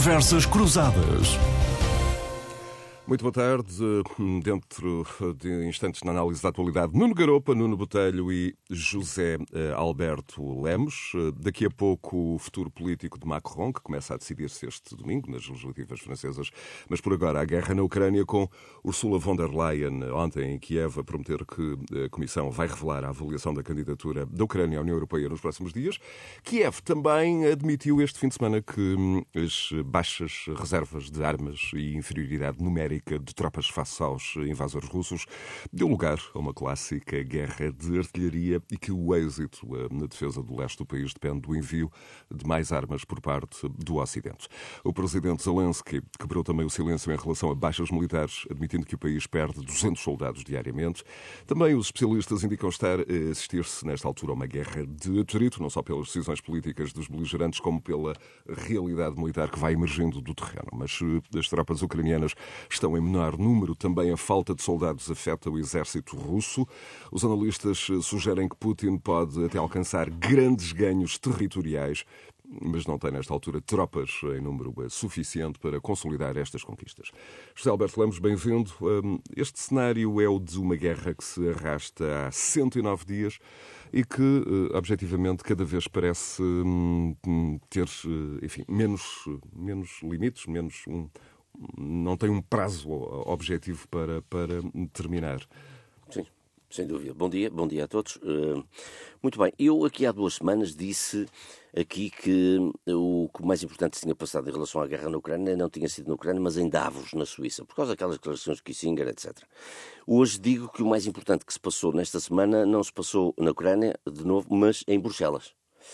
Conversas Cruzadas. Muito boa tarde. Dentro de instantes na análise da atualidade, Nuno Garopa, Nuno Botelho e José Alberto Lemos. Daqui a pouco o futuro político de Macron, que começa a decidir-se este domingo nas legislativas francesas. Mas por agora a guerra na Ucrânia, com Ursula von der Leyen ontem em Kiev a prometer que a Comissão vai revelar a avaliação da candidatura da Ucrânia à União Europeia nos próximos dias. Kiev também admitiu este fim de semana que as baixas reservas de armas e inferioridade numérica de tropas face aos invasores russos deu lugar a uma clássica guerra de artilharia e que o êxito na defesa do leste do país depende do envio de mais armas por parte do Ocidente. O presidente Zelensky quebrou também o silêncio em relação a baixas militares, admitindo que o país perde 200 soldados diariamente. Também os especialistas indicam estar a assistir-se nesta altura a uma guerra de atrito, não só pelas decisões políticas dos beligerantes, como pela realidade militar que vai emergindo do terreno. Mas as tropas ucranianas estão em menor número. Também a falta de soldados afeta o exército russo. Os analistas sugerem que Putin pode até alcançar grandes ganhos territoriais, mas não tem, nesta altura, tropas em número suficiente para consolidar estas conquistas. José Alberto Lemos, bem-vindo. Este cenário é o de uma guerra que se arrasta há 109 dias e que, objetivamente, cada vez parece ter, enfim, menos limites, não tem um prazo objetivo para terminar. Sim, sem dúvida. Bom dia a todos. Muito bem, eu aqui há 2 semanas disse aqui que o mais importante que tinha passado em relação à guerra na Ucrânia não tinha sido na Ucrânia, mas em Davos, na Suíça, por causa daquelas declarações de Kissinger, etc. Hoje digo que o mais importante que se passou nesta semana não se passou na Ucrânia, de novo, mas em Bruxelas.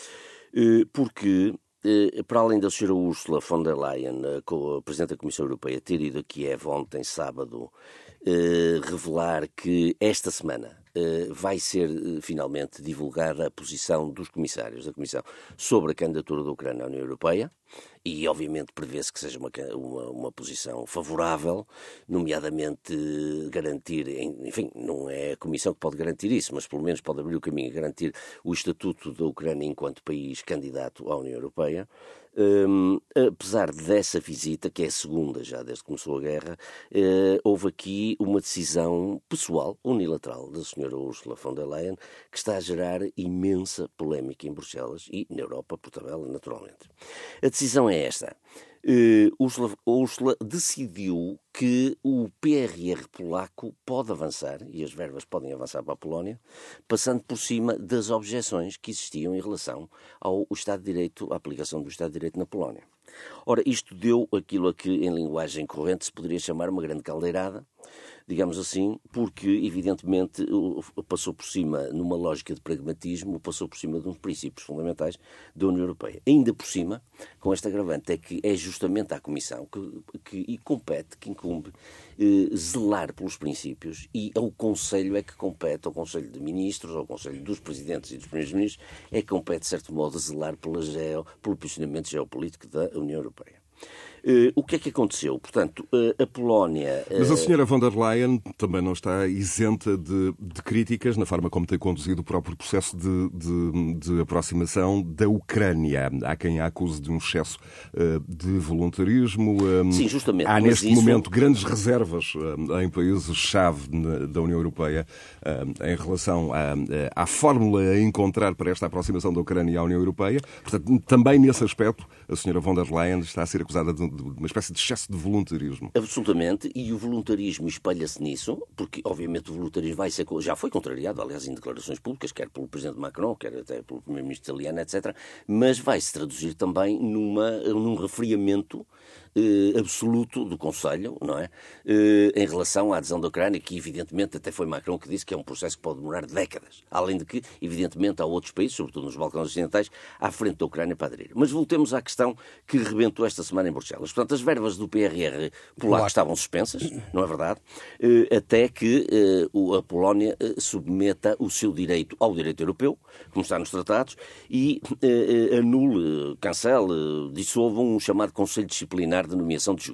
Porque para além da senhora Ursula von der Leyen, a Presidente da Comissão Europeia, ter ido a Kiev ontem, sábado, revelar que esta semana vai ser finalmente divulgada a posição dos comissários da Comissão sobre a candidatura da Ucrânia à União Europeia, e obviamente prevê-se que seja uma posição favorável, nomeadamente garantir, enfim, não é a Comissão que pode garantir isso, mas pelo menos pode abrir o caminho a garantir o estatuto da Ucrânia enquanto país candidato à União Europeia. Apesar dessa visita, que é a segunda já desde que começou a guerra, houve aqui uma decisão pessoal, unilateral, da senhora Ursula von der Leyen, que está a gerar imensa polémica em Bruxelas e na Europa, por tabela, naturalmente. A decisão é esta. Ursula decidiu que o PRR polaco pode avançar, e as verbas podem avançar para a Polónia, passando por cima das objeções que existiam em relação ao Estado de Direito, à aplicação do Estado de Direito na Polónia. Ora, isto deu aquilo a que, em linguagem corrente, se poderia chamar uma grande caldeirada, digamos assim, porque, evidentemente, passou por cima, numa lógica de pragmatismo, passou por cima de uns princípios fundamentais da União Europeia. Ainda por cima, com esta agravante, é que é justamente à Comissão que incumbe zelar pelos princípios, e ao Conselho é que compete, ao Conselho de Ministros, ao Conselho dos Presidentes e dos Primeiros-Ministros, é que compete, de certo modo, zelar pelo posicionamento geopolítico da União Europeia. O que é que aconteceu? Portanto, a Polónia... Mas a senhora von der Leyen também não está isenta de críticas na forma como tem conduzido o próprio processo de aproximação da Ucrânia. Há quem a acuse de um excesso de voluntarismo. Sim, justamente. Há neste momento grandes reservas em países-chave da União Europeia em relação à fórmula a encontrar para esta aproximação da Ucrânia à União Europeia. Portanto, também nesse aspecto, a senhora von der Leyen está a ser acusada de uma espécie de excesso de voluntarismo. Absolutamente, e o voluntarismo espelha-se nisso, porque obviamente o voluntarismo já foi contrariado, aliás, em declarações públicas, quer pelo Presidente Macron, quer até pelo Primeiro-Ministro italiano, etc., mas vai-se traduzir também num resfriamento absoluto do Conselho, não é? Em relação à adesão da Ucrânia, que evidentemente até foi Macron que disse que é um processo que pode demorar décadas. Além de que, evidentemente, há outros países, sobretudo nos Balcãs Ocidentais, à frente da Ucrânia para aderir. Mas voltemos à questão que rebentou esta semana em Bruxelas. Portanto, as verbas do PRR polaco estavam suspensas, não é verdade? Até que a Polónia submeta o seu direito ao direito europeu, como está nos tratados, e anule, cancele, dissolva um chamado Conselho Disciplinar de Nomeação de Juízes.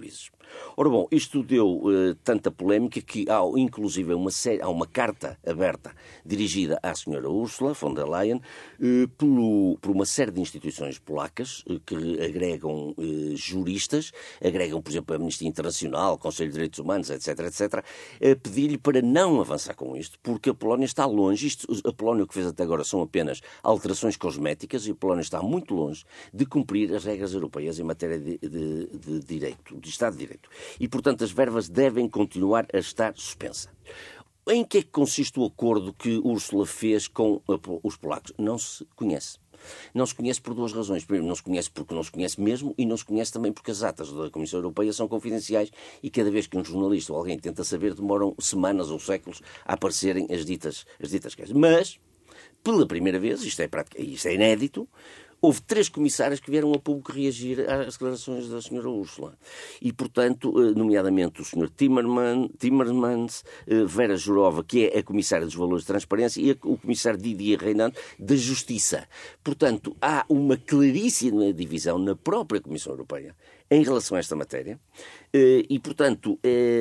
Ora bom, isto deu tanta polémica que há inclusive há uma carta aberta dirigida à senhora Ursula von der Leyen por uma série de instituições polacas que agregam juristas, agregam, por exemplo, a Amnistia Internacional, Conselho de Direitos Humanos, etc., etc., a pedir-lhe para não avançar com isto, porque a Polónia está longe. A Polónia o que fez até agora são apenas alterações cosméticas e a Polónia está muito longe de cumprir as regras europeias em matéria de direito, de Estado de Direito. E, portanto, as verbas devem continuar a estar suspensas. Em que é que consiste o acordo que Ursula fez com os polacos? Não se conhece. Não se conhece por duas razões. Primeiro, não se conhece porque não se conhece mesmo e não se conhece também porque as atas da Comissão Europeia são confidenciais e cada vez que um jornalista ou alguém tenta saber demoram semanas ou séculos a aparecerem as ditas coisas. Mas, pela primeira vez, isto é inédito, houve 3 comissários que vieram a público reagir às declarações da senhora Ursula. E, portanto, nomeadamente o Sr. Timmermans, Vera Jourova, que é a comissária dos valores de transparência, e o comissário Didier Reynders, da Justiça. Portanto, há uma claríssima divisão na própria Comissão Europeia em relação a esta matéria e, portanto,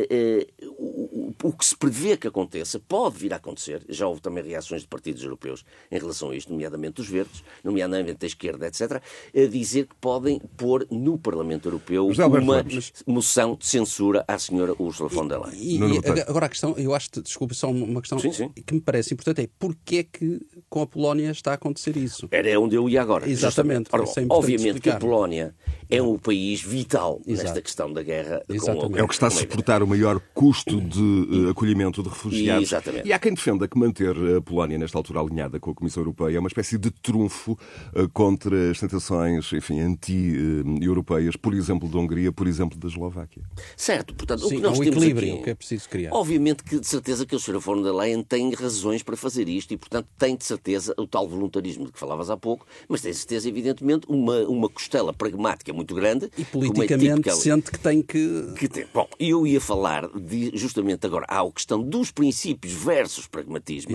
o que se prevê que aconteça pode vir a acontecer. Já houve também reações de partidos europeus em relação a isto, nomeadamente os verdes, nomeadamente a esquerda, etc., a dizer que podem pôr no Parlamento Europeu uma moção de censura à senhora Ursula von der Leyen. Agora a questão, eu acho, desculpe, só uma questão sim. que me parece importante é porquê é que com a Polónia está a acontecer isso? Era onde eu ia agora. Exatamente. Ora, obviamente que a Polónia é um país vital nesta questão da guerra com é o que está a suportar o maior custo de acolhimento de refugiados. Exatamente. E há quem defenda que manter a Polónia nesta altura alinhada com a Comissão Europeia é uma espécie de trunfo contra as tentações, enfim, anti-europeias, por exemplo, da Hungria, por exemplo, da Eslováquia. Certo. Portanto, sim, o que nós temos equilíbrio aqui, que é preciso criar. Obviamente que de certeza que a senhora von der Leyen tem razões para fazer isto e, portanto, tem de certeza o tal voluntarismo de que falavas há pouco, mas tem de certeza, evidentemente, uma costela pragmática muito grande. E politicamente sente que tem que... Bom, eu ia falar justamente agora à questão dos princípios versus pragmatismo,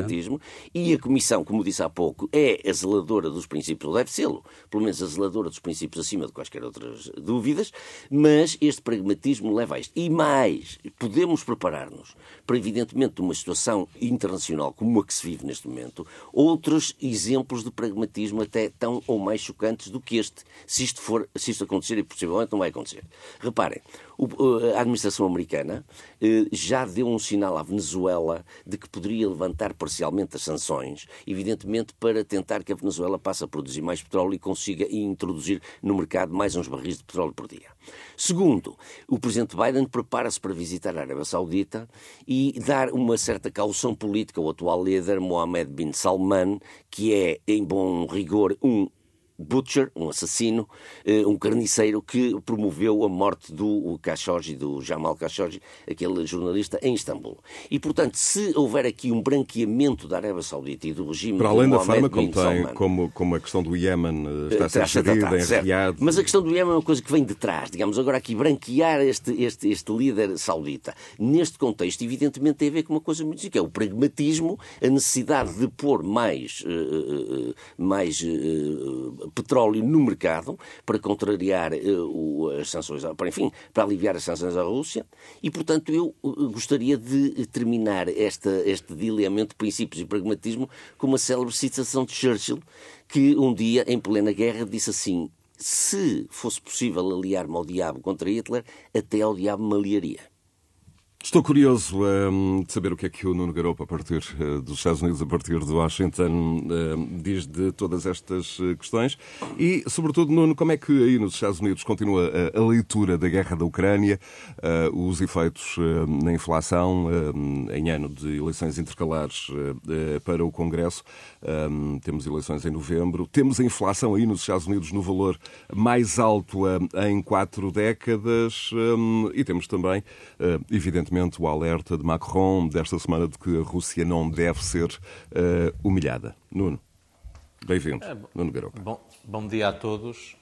e a Comissão, como disse há pouco, é a zeladora dos princípios, ou deve ser-lo, pelo menos a zeladora dos princípios acima de quaisquer outras dúvidas, mas este pragmatismo leva a isto. E mais, podemos preparar-nos para, evidentemente, uma situação internacional como a que se vive neste momento, outros exemplos de pragmatismo até tão ou mais chocantes do que este, se isto acontecer, e possivelmente não vai acontecer. Reparem, a administração americana já deu um sinal à Venezuela de que poderia levantar parcialmente as sanções, evidentemente para tentar que a Venezuela passe a produzir mais petróleo e consiga introduzir no mercado mais uns barris de petróleo por dia. Segundo, o presidente Biden prepara-se para visitar a Arábia Saudita e dar uma certa caução política ao atual líder Mohammed bin Salman, que é, em bom rigor, um butcher, um assassino, um carniceiro que promoveu a morte do Khashoggi, do Jamal Khashoggi, aquele jornalista, em Istambul. E, portanto, se houver aqui um branqueamento da Arábia Saudita e do regime para além de da forma Mohammed bin Salman, como a questão do Iémen está a ser gerida, enriado... Mas a questão do Iémen é uma coisa que vem de trás. Digamos, agora aqui, branquear este líder saudita. Neste contexto, evidentemente, tem a ver com uma coisa muito que é o pragmatismo, a necessidade de pôr mais petróleo no mercado para contrariar as sanções, para aliviar as sanções à Rússia e, portanto, eu gostaria de terminar este dilemma de princípios e pragmatismo com uma célebre citação de Churchill, que um dia, em plena guerra, disse assim: se fosse possível aliar-me ao diabo contra Hitler, até ao diabo me aliaria. Estou curioso de saber o que é que o Nuno Garopa, a partir dos Estados Unidos, a partir de Washington, diz de todas estas questões e, sobretudo, Nuno, como é que aí nos Estados Unidos continua a leitura da guerra da Ucrânia, os efeitos na inflação em ano de eleições intercalares para o Congresso, temos eleições em novembro, temos a inflação aí nos Estados Unidos no valor mais alto em 4 décadas e temos também, evidentemente, o alerta de Macron desta semana de que a Rússia não deve ser humilhada. Nuno, bem-vindo. Nuno Garopa. Bom dia a todos.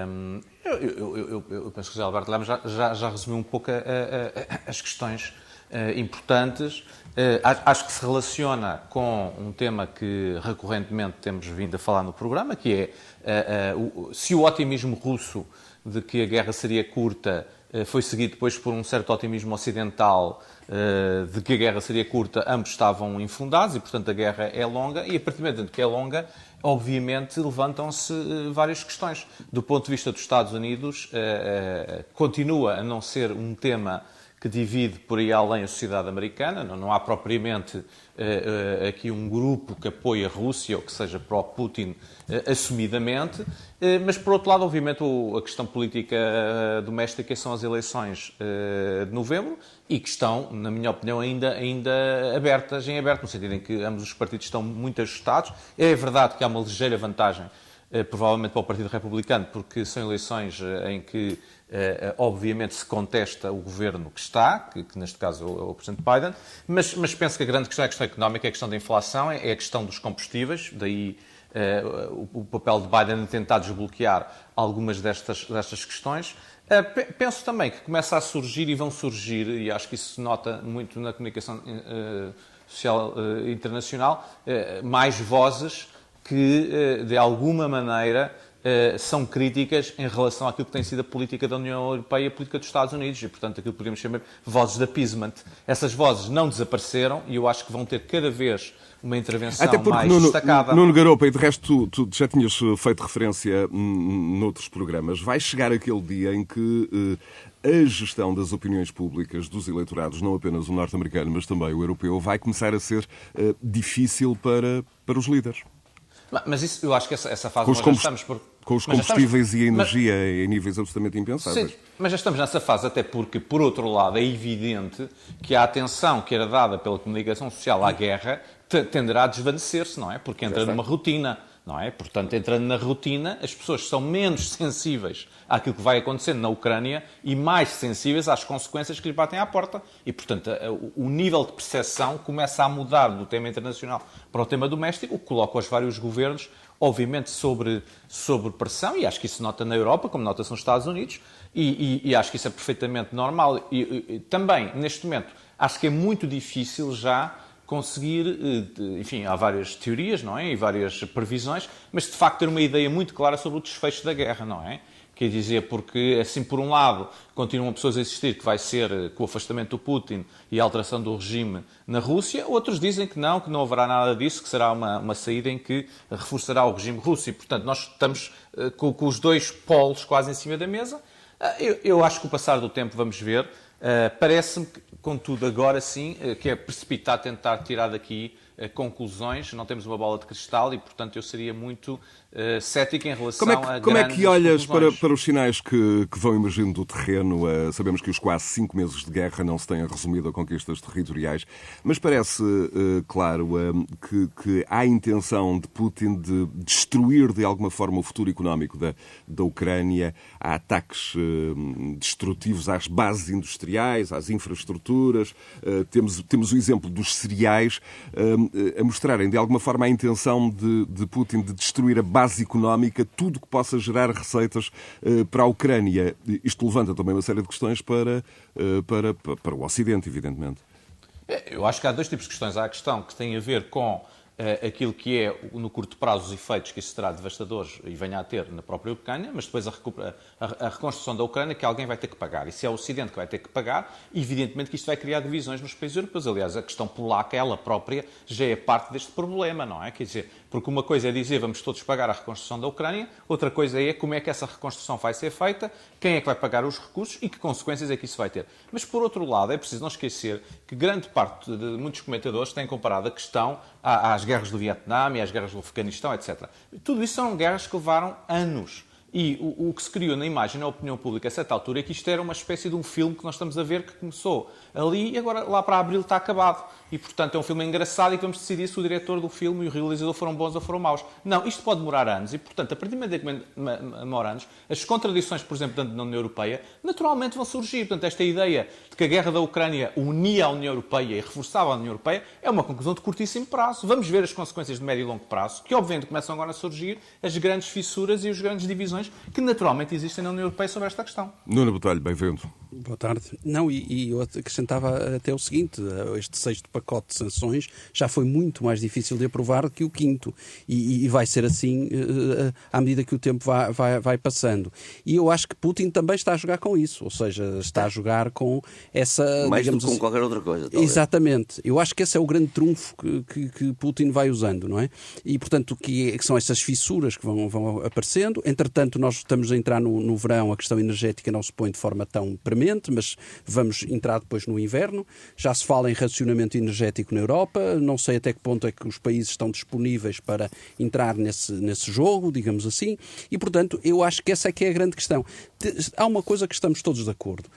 Eu penso que o José Alberto Lemos já resumiu um pouco as questões importantes. Acho que se relaciona com um tema que recorrentemente temos vindo a falar no programa, que é se o otimismo russo de que a guerra seria curta foi seguido depois por um certo otimismo ocidental de que a guerra seria curta, ambos estavam infundados e, portanto, a guerra é longa e, a partir do momento que é longa, obviamente, levantam-se várias questões. Do ponto de vista dos Estados Unidos, continua a não ser um tema que divide por aí além a sociedade americana. Não há propriamente aqui um grupo que apoie a Rússia ou que seja pró-Putin assumidamente, mas, por outro lado, obviamente, a questão política doméstica são as eleições de novembro e que estão, na minha opinião, ainda abertas, em aberto, no sentido em que ambos os partidos estão muito ajustados. É verdade que há uma ligeira vantagem, provavelmente para o Partido Republicano, porque são eleições em que obviamente se contesta o governo que está, que neste caso é o Presidente Biden, mas penso que a grande questão é a questão económica, é a questão da inflação, é a questão dos combustíveis, daí o papel de Biden em tentar desbloquear algumas destas questões. Penso também que começa a surgir e vão surgir, e acho que isso se nota muito na comunicação social internacional, mais vozes que, de alguma maneira, são críticas em relação àquilo que tem sido a política da União Europeia e a política dos Estados Unidos e, portanto, aquilo que podemos chamar de vozes de appeasement. Essas vozes não desapareceram e eu acho que vão ter cada vez uma intervenção até porque, mais destacada. Nuno Garopa, e de resto tu já tinhas feito referência noutros programas, vai chegar aquele dia em que a gestão das opiniões públicas dos eleitorados, não apenas o norte-americano, mas também o europeu, vai começar a ser difícil para os líderes. Mas isso, eu acho que essa fase nós já estamos... Com os combustíveis e a energia em níveis absolutamente impensáveis. Sim, mas já estamos nessa fase, até porque, por outro lado, é evidente que a atenção que era dada pela comunicação social à guerra tenderá a desvanecer-se, não é? Porque entra numa rotina, não é? Portanto, entrando na rotina, as pessoas são menos sensíveis àquilo que vai acontecendo na Ucrânia e mais sensíveis às consequências que lhe batem à porta. E, portanto, o nível de percepção começa a mudar do tema internacional para o tema doméstico, o que coloca os vários governos obviamente sobre pressão, e acho que isso se nota na Europa, como nota-se nos Estados Unidos, e acho que isso é perfeitamente normal. E também, neste momento, acho que é muito difícil já conseguir, enfim, há várias teorias, não é? E várias previsões, mas de facto ter uma ideia muito clara sobre o desfecho da guerra, não é? Quer dizer, porque, assim, por um lado, continuam pessoas a insistir que vai ser com o afastamento do Putin e a alteração do regime na Rússia, outros dizem que não haverá nada disso, que será uma saída em que reforçará o regime russo. E, portanto, nós estamos com os dois polos quase em cima da mesa. Eu acho que com o passar do tempo vamos ver. Parece-me, contudo, agora sim, que é precipitado tentar tirar daqui conclusões. Não temos uma bola de cristal e, portanto, eu seria muito cético em relação a Como é que olhas conclusões. para os sinais que vão emergindo do terreno? Sabemos que os quase 5 meses de guerra não se têm resumido a conquistas territoriais, mas parece claro que há intenção de Putin de destruir de alguma forma o futuro económico da Ucrânia. Há ataques destrutivos às bases industriais, às infraestruturas. Temos o exemplo dos cereais a mostrarem de alguma forma a intenção de Putin de destruir a base económica, tudo que possa gerar receitas para a Ucrânia. Isto levanta também uma série de questões para o Ocidente, evidentemente. Eu acho que há dois tipos de questões. Há a questão que tem a ver com aquilo que é, no curto prazo, os efeitos que isso terá devastadores e venha a ter na própria Ucrânia, mas depois a reconstrução da Ucrânia que alguém vai ter que pagar. E se é o Ocidente que vai ter que pagar, evidentemente que isto vai criar divisões nos países europeus. Aliás, a questão polaca, ela própria, já é parte deste problema, não é? Quer dizer, porque uma coisa é dizer vamos todos pagar a reconstrução da Ucrânia, outra coisa é como é que essa reconstrução vai ser feita, quem é que vai pagar os recursos e que consequências é que isso vai ter. Mas, por outro lado, é preciso não esquecer que grande parte de muitos comentadores têm comparado a questão às guerras do Vietnã e às guerras do Afeganistão, etc. Tudo isso são guerras que levaram anos. E o que se criou na imagem, na opinião pública, a certa altura, é que isto era uma espécie de um filme que nós estamos a ver que começou ali e agora lá para abril está acabado. E, portanto, é um filme engraçado e que vamos decidir se o diretor do filme e o realizador foram bons ou foram maus. Não, isto pode demorar anos e, portanto, a partir do momento que demora anos, as contradições, por exemplo, na União Europeia, naturalmente vão surgir. Portanto, esta ideia de que a guerra da Ucrânia unia a União Europeia e reforçava a União Europeia é uma conclusão de curtíssimo prazo. Vamos ver as consequências de médio e longo prazo, que, obviamente, começam agora a surgir as grandes fissuras e as grandes divisões tensões que naturalmente existem na União Europeia sobre esta questão. Nuno Botelho, bem-vindo. Boa tarde. Não, e eu acrescentava até o seguinte, este 6º pacote de sanções já foi muito mais difícil de aprovar que o 5º e vai ser assim à medida que o tempo vai passando. E eu acho que Putin também está a jogar com isso, ou seja, está a jogar com essa... Mais do que com qualquer outra coisa. Talvez. Exatamente. Eu acho que esse é o grande trunfo que Putin vai usando, não é? E, portanto, que são essas fissuras que vão aparecendo. Entretanto, nós estamos a entrar no verão, a questão energética não se põe de forma tão premente, mas vamos entrar depois no inverno. Já se fala em racionamento energético na Europa. Não sei até que ponto é que os países estão disponíveis para entrar nesse jogo, digamos assim. E, portanto, eu acho que essa é que é a grande questão. Há uma coisa que estamos todos de acordo.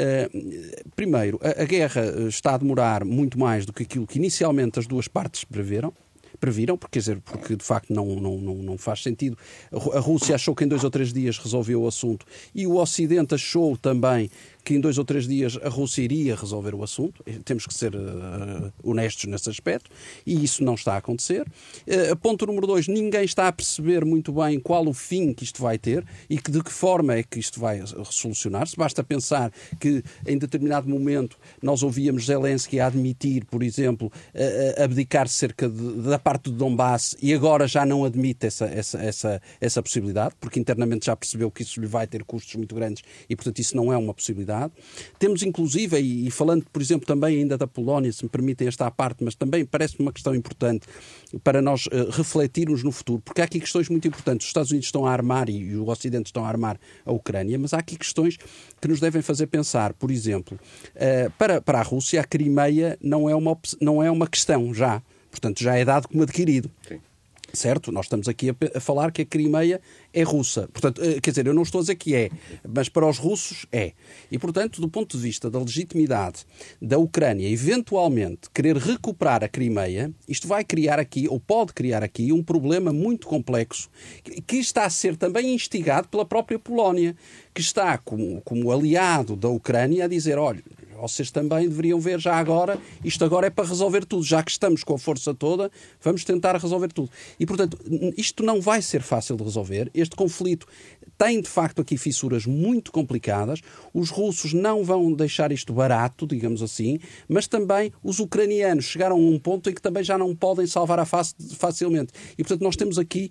Primeiro, a guerra está a demorar muito mais do que aquilo que inicialmente as duas partes previram, porque de facto não faz sentido. A Rússia achou que em 2 ou 3 dias resolveu o assunto e o Ocidente achou também que em 2 ou 3 dias a Rússia iria resolver o assunto. Temos que ser honestos nesse aspecto e isso não está a acontecer. Ponto número 2, ninguém está a perceber muito bem qual o fim que isto vai ter e de que forma é que isto vai solucionar-se. Basta pensar que em determinado momento nós ouvíamos Zelensky a admitir, por exemplo, abdicar cerca da parte do Donbass e agora já não admite essa possibilidade, porque internamente já percebeu que isso lhe vai ter custos muito grandes e, portanto, isso não é uma possibilidade. Temos, inclusive, e falando, por exemplo, também ainda da Polónia, se me permitem esta à parte, mas também parece-me uma questão importante para nós refletirmos no futuro, porque há aqui questões muito importantes. Os Estados Unidos estão a armar e o Ocidente estão a armar a Ucrânia, mas há aqui questões que nos devem fazer pensar. Por exemplo, para a Rússia, a Crimeia não é uma questão já. Portanto, já é dado como adquirido. Sim. Certo? Nós estamos aqui a falar que a Crimeia é russa. Portanto, quer dizer, eu não estou a dizer que é, mas para os russos é. E, portanto, do ponto de vista da legitimidade da Ucrânia eventualmente querer recuperar a Crimeia, isto vai criar aqui, ou pode criar aqui, um problema muito complexo que está a ser também instigado pela própria Polónia, que está como aliado da Ucrânia a dizer, olha, vocês também deveriam ver já agora, isto agora é para resolver tudo, já que estamos com a força toda, vamos tentar resolver tudo. E, portanto, isto não vai ser fácil de resolver. Este conflito tem, de facto, aqui fissuras muito complicadas. Os russos não vão deixar isto barato, digamos assim, mas também os ucranianos chegaram a um ponto em que também já não podem salvar a face facilmente. E, portanto, nós temos aqui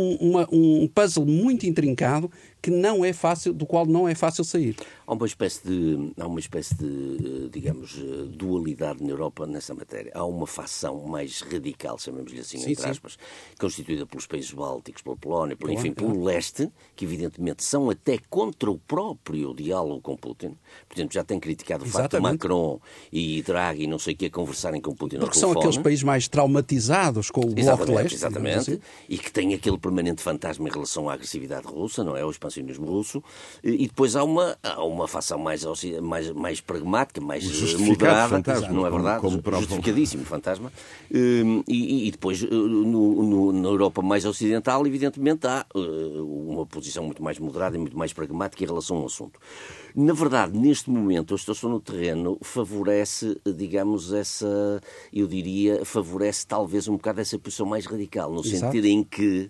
um puzzle muito intrincado que não é fácil, do qual não é fácil sair. Há uma espécie de, digamos, dualidade na Europa nessa matéria. Há uma facção mais radical, chamemos-lhe assim, sim, entre aspas, constituída pelos países bálticos, pela Polónia, pelo leste, que evidentemente são até contra o próprio diálogo com Putin. Portanto, já têm criticado o facto de Macron e Draghi, não sei o que, a conversarem com Putin porque ao telefone. Porque são aqueles países mais traumatizados com o Bloco de Leste. Exatamente, assim. E que têm aquele permanente fantasma em relação à agressividade russa, não é? O expansionismo russo. E depois há uma facção mais pragmática, mais moderada, fantasma, não é verdade? Justificadíssimo fantasma. E depois, na Europa mais ocidental, evidentemente, há uma posição muito mais moderada e muito mais pragmática em relação ao assunto. Na verdade, neste momento, a situação no terreno favorece, digamos, favorece talvez um bocado essa posição mais radical, no sentido em que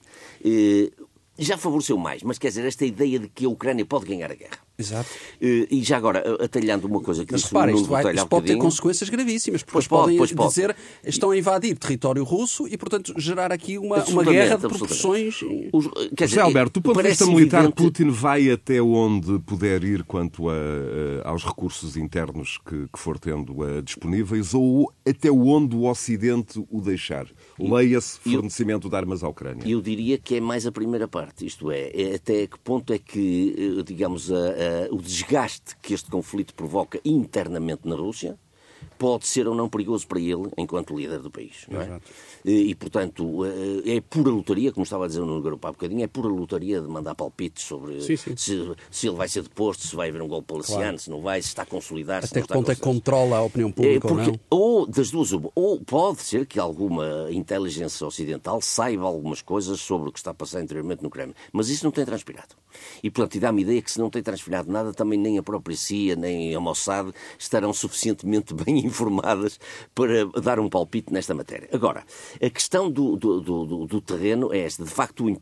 já favoreceu mais, mas quer dizer, esta ideia de que a Ucrânia pode ganhar a guerra. Exato. E já agora, atalhando uma coisa que mas repara, isto pode ter consequências gravíssimas, porque podem dizer estão a invadir território russo e, portanto, gerar aqui uma guerra de proporções... José Alberto, do ponto de vista militar, Putin vai até onde puder ir quanto aos recursos internos que for tendo disponíveis, ou até onde o Ocidente o deixar? Leia-se fornecimento de armas à Ucrânia. Eu diria que é mais a primeira parte, isto é até que ponto é que, digamos, o desgaste que este conflito provoca internamente na Rússia pode ser ou não perigoso para ele enquanto líder do país, não é? Exato. E, portanto, é pura lotaria, como estava a dizer no Garopa há bocadinho, é pura lotaria de mandar palpites sobre se ele vai ser deposto, se vai haver um golpe palaciano, se não vai, se está a consolidar. Até que ponto é que controla a opinião pública ou não? Ou das duas, ou pode ser que alguma inteligência ocidental saiba algumas coisas sobre o que está a passar interiormente no Kremlin, mas isso não tem transpirado. E, portanto, dá-me a ideia que se não tem transpirado nada, também nem a própria CIA, nem a Mossad estarão suficientemente bem informadas para dar um palpite nesta matéria. Agora, a questão do terreno é esta. De facto, o impasse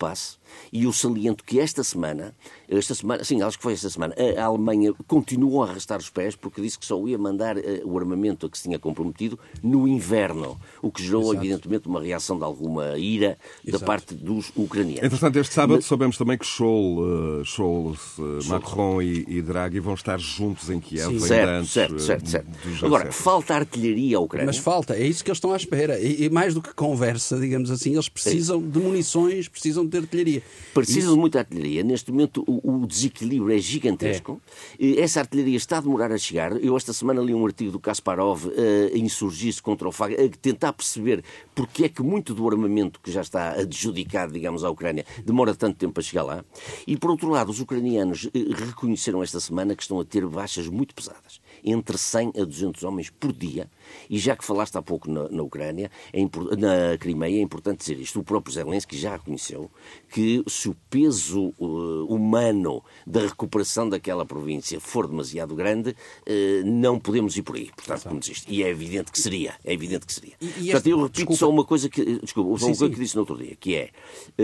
E eu saliento que esta semana, sim, acho que foi esta semana, a Alemanha continuou a arrastar os pés porque disse que só ia mandar o armamento a que se tinha comprometido no inverno, o que gerou, evidentemente, uma reação de alguma ira da parte dos ucranianos. Entretanto, este sábado soubemos também que Scholz, Macron e Draghi vão estar juntos em Kiev. Certo. Agora, falta artilharia à Ucrânia. Mas falta, é isso que eles estão à espera. E mais do que conversa, digamos assim, eles precisam de munições, precisam de artilharia. Precisam de muita artilharia. Neste momento o desequilíbrio é gigantesco. Essa artilharia está a demorar a chegar. Eu esta semana li um artigo do Kasparov a insurgir-se contra o FAG, a tentar perceber porque é que muito do armamento que já está adjudicado, digamos, à Ucrânia demora tanto tempo a chegar lá. E, por outro lado, os ucranianos reconheceram esta semana que estão a ter baixas muito pesadas. Entre 100 a 200 homens por dia. E já que falaste há pouco na Ucrânia, na Crimeia, é importante dizer isto. O próprio Zelensky já reconheceu que se o peso humano da recuperação daquela província for demasiado grande, não podemos ir por aí. Portanto, como diz isto. E é evidente que seria. Portanto, eu repito só uma coisa que... Desculpa, uma coisa que disse no outro dia, que é...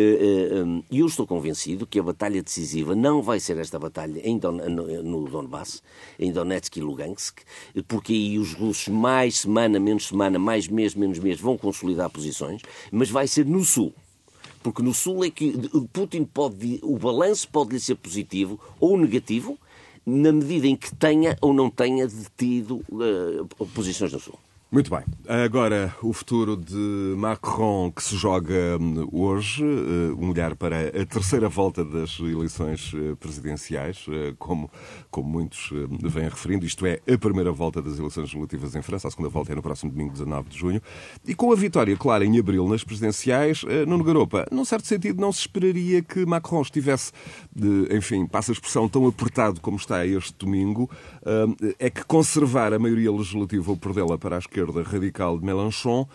eu estou convencido que a batalha decisiva não vai ser esta batalha no Donbass, em Donetsk e Lugansk, porque aí os russos mais semana, menos semana, mais mês, menos mês, vão consolidar posições, mas vai ser no Sul. Porque no Sul é que Putin o balanço pode-lhe ser positivo ou negativo, na medida em que tenha ou não tenha detido posições no Sul. Muito bem. Agora, o futuro de Macron que se joga hoje, um olhar para a terceira volta das eleições presidenciais, como muitos vêm referindo. Isto é, a primeira volta das eleições legislativas em França, a segunda volta é no próximo domingo, 19 de junho. E com a vitória clara em abril nas presidenciais, Nuno Garopa, num certo sentido não se esperaria que Macron estivesse, enfim, passa a expressão, tão apertado como está este domingo. É que conservar a maioria legislativa ou perdê-la para a esquerda radical de Mélenchon,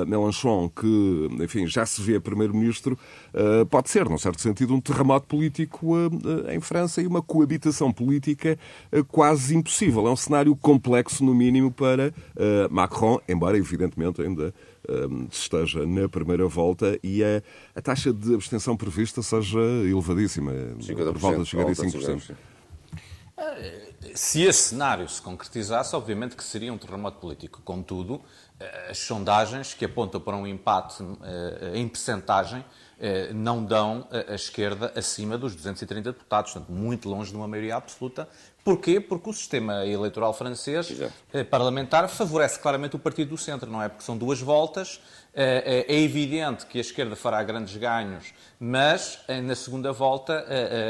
que, enfim, já se vê primeiro-ministro, pode ser, num certo sentido, um terremoto político em França e uma coabitação política quase impossível. É um cenário complexo, no mínimo, para Macron, embora, evidentemente, ainda esteja na primeira volta e a taxa de abstenção prevista seja elevadíssima, por volta de chegar a 5%. Se esse cenário se concretizasse, obviamente que seria um terremoto político. Contudo, as sondagens que apontam para um empate em percentagem não dão a esquerda acima dos 230 deputados, portanto, muito longe de uma maioria absoluta. Porquê? Porque o sistema eleitoral francês parlamentar favorece claramente o partido do centro, não é? Porque são duas voltas. É evidente que a esquerda fará grandes ganhos, mas na segunda volta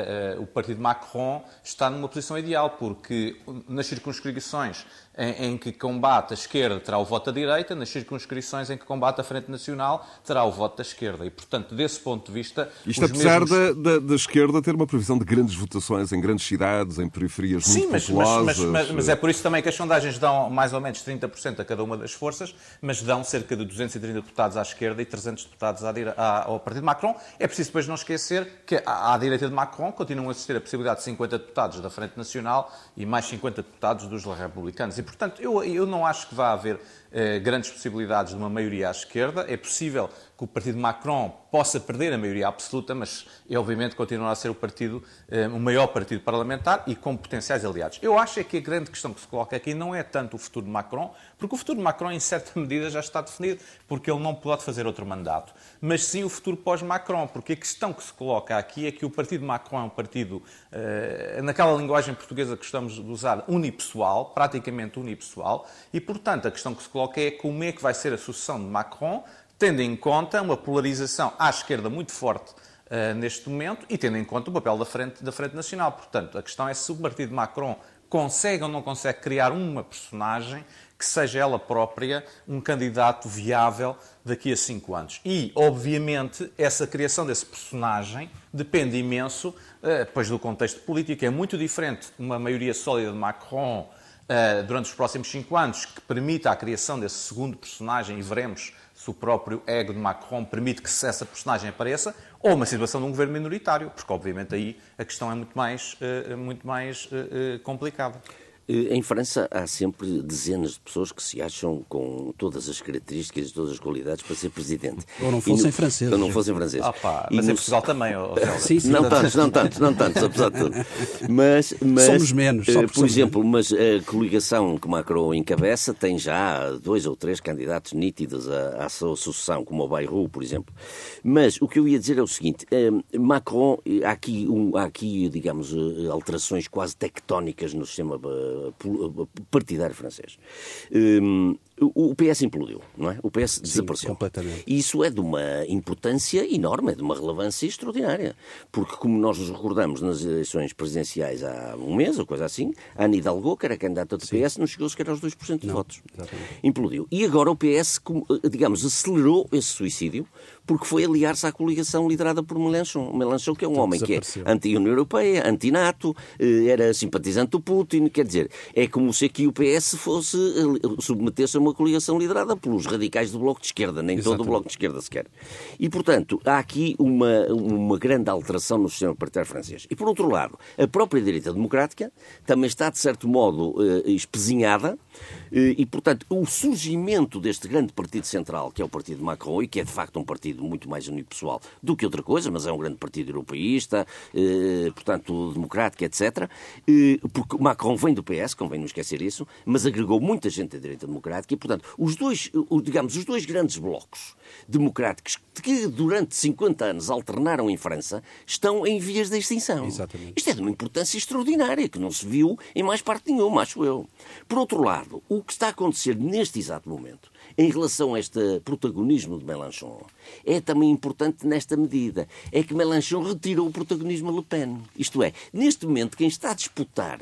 o partido Macron está numa posição ideal, porque nas circunscrições em que combate a esquerda terá o voto da direita, nas circunscrições em que combate a Frente Nacional terá o voto da esquerda. E, portanto, desse ponto de vista... Isto apesar da esquerda ter uma previsão de grandes votações em grandes cidades, em periferias muito populosas. Mas é por isso também que as sondagens dão mais ou menos 30% a cada uma das forças, mas dão cerca de 230 deputados à esquerda e 300 deputados ao partido Macron. É preciso depois não esquecer que à direita de Macron continuam a existir a possibilidade de 50 deputados da Frente Nacional e mais 50 deputados dos republicanos. E, portanto, eu não acho que vá haver grandes possibilidades de uma maioria à esquerda. É possível que o partido Macron possa perder a maioria absoluta, mas obviamente continuará a ser o maior partido parlamentar e com potenciais aliados. Eu acho é que a grande questão que se coloca aqui não é tanto o futuro de Macron, porque o futuro de Macron, em certa medida, já está definido, porque ele não pode fazer outro mandato, mas sim o futuro pós-Macron, porque a questão que se coloca aqui é que o partido Macron é um partido, naquela linguagem portuguesa que gostamos de usar, unipessoal, praticamente unipessoal, e, portanto, a questão que se coloca é como é que vai ser a sucessão de Macron, tendo em conta uma polarização à esquerda muito forte neste momento e tendo em conta o papel da Frente Nacional. Portanto, a questão é se o partido Macron consegue ou não consegue criar uma personagem que seja ela própria um candidato viável daqui a 5 anos. E, obviamente, essa criação desse personagem depende imenso depois do contexto político. É muito diferente uma maioria sólida de Macron durante os próximos 5 anos que permita a criação desse segundo personagem e veremos se o próprio ego de Macron permite que essa personagem apareça, ou uma situação de um governo minoritário, porque obviamente aí a questão é muito mais complicada. Em França há sempre dezenas de pessoas que se acham com todas as características e todas as qualidades para ser presidente. Ou não fossem franceses. Ou não fossem franceses. Mas em Portugal também. Sim. Não tantos, apesar de tudo. Mas somos menos. Por exemplo, mas a coligação que Macron encabeça tem já 2 ou 3 candidatos nítidos à sua sucessão, como o Bayrou, por exemplo. Mas o que eu ia dizer é o seguinte, Macron, há aqui, digamos, alterações quase tectónicas no sistema partidário francês. O PS implodiu, não é? O PS desapareceu. Completamente. E isso é de uma importância enorme, é de uma relevância extraordinária. Porque, como nós nos recordamos nas eleições presidenciais há um mês, ou coisa assim, a Anne Hidalgo, que era candidata do PS, não chegou sequer aos 2% de votos. Exatamente. Implodiu. E agora o PS, digamos, acelerou esse suicídio porque foi aliar-se à coligação liderada por Mélenchon. Mélenchon, que é um homem que é anti-União Europeia, anti-NATO, era simpatizante do Putin. Quer dizer, é como se aqui o PS fosse submeter-se a uma coligação liderada pelos radicais do Bloco de Esquerda, nem todo o Bloco de Esquerda sequer. E, portanto, há aqui uma grande alteração no sistema partidário francês. E, por outro lado, a própria direita democrática também está, de certo modo, espezinhada e, portanto, o surgimento deste grande partido central, que é o partido de Macron, e que é, de facto, um partido muito mais unipessoal do que outra coisa, mas é um grande partido europeísta, portanto, democrático, etc. Porque Macron vem do PS, convém não esquecer isso, mas agregou muita gente da direita democrática e, portanto, os dois grandes blocos democráticos que durante 50 anos alternaram em França estão em vias de extinção. Exatamente. Isto é de uma importância extraordinária, que não se viu em mais parte nenhuma, acho eu. Por outro lado, o que está a acontecer neste exato momento, em relação a este protagonismo de Mélenchon, é também importante nesta medida. É que Mélenchon retirou o protagonismo a Le Pen. Isto é, neste momento, quem está a disputar